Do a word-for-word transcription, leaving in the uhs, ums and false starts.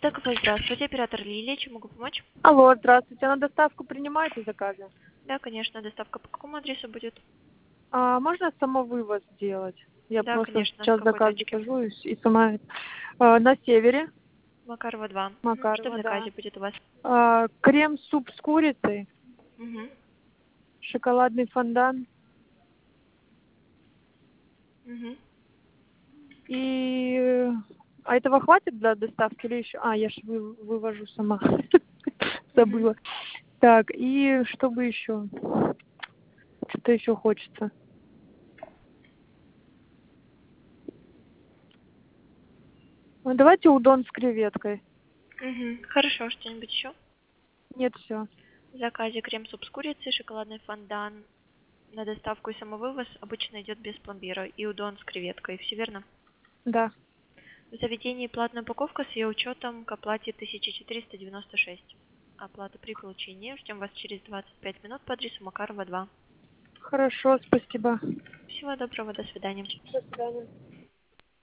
ТКФ, здравствуйте, оператор Лилия, чем могу помочь? Алло, здравствуйте. На доставку принимаете заказы? Да, конечно, доставка по какому адресу будет? А можно самовывоз сделать? Я Да, просто конечно, с сейчас какой заказ точки? закажу и, с- и сама а, на севере, Макарова два. Мгм. Что в Макарова, да. заказе будет у вас? А, крем-суп с курицей, Угу. шоколадный фондан Угу. и... э, А этого хватит для доставки или еще? А, я же вы, вывожу сама. Угу. Забыла. Так, и чтобы еще? Что-то еще хочется. Ну, давайте удон с креветкой. Угу. Хорошо, что-нибудь еще? Нет, все. В заказе крем-суп с курицей, шоколадный фондан на доставку и самовывоз обычно идет без пломбира и удон с креветкой. Все верно? Да. В заведении платная упаковка с ее учетом к оплате тысяча четыреста девяносто шесть. Оплата при получении. Ждем вас через двадцать пять минут по адресу Макарова два. Хорошо, спасибо. Всего доброго, до свидания. До свидания.